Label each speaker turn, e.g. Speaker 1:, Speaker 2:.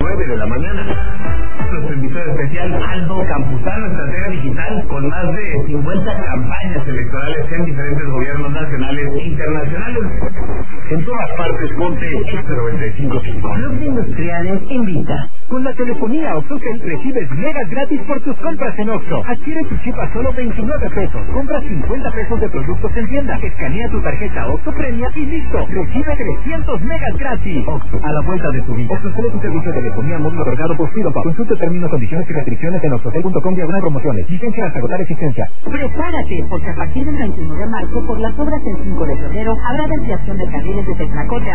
Speaker 1: 9 de la mañana. Nuestro invitado especial, Aldo Campuzano, estratega digital con más de 50 campañas electorales en diferentes gobiernos nacionales e internacionales. En todas partes, ponte X955.
Speaker 2: Club de Industriales invita.
Speaker 3: Con la telefonía OxxoCell recibes megas gratis por tus compras en Oxxo. Adquiere tu chip a solo 29 pesos. Compra 50 pesos de productos en tienda. Escanea tu tarjeta Oxxo Premia y listo. Recibe 300 megas gratis.
Speaker 4: Oxxo, a la vuelta de tu vida. OxxoCell es un servicio de telefonía móvil otorgado por Fidopac. Consulte términos, condiciones y restricciones en oxxocell.com/promociones. Licencia hasta agotar existencia.
Speaker 2: Prepárate, porque a partir del 21 de marzo, por las obras del 5 de febrero, habrá desviación de carriles de Tetracote